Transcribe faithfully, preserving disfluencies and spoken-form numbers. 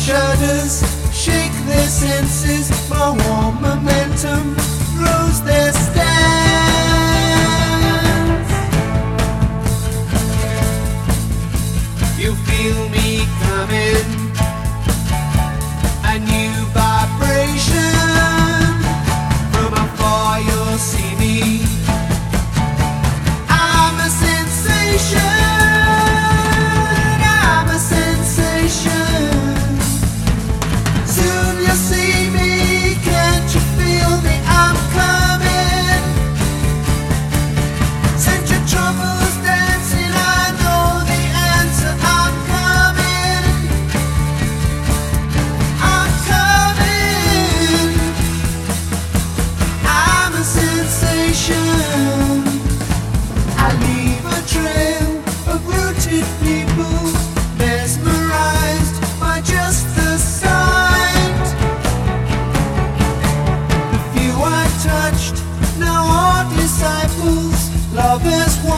shudders shake their senses, my warm momentum throws their stance. You feel me coming, a new vibration. From afar you'll see me, I'm a sensation. I leave a trail of rooted people, mesmerized by just the sight. The few I touched now are disciples, lovers one.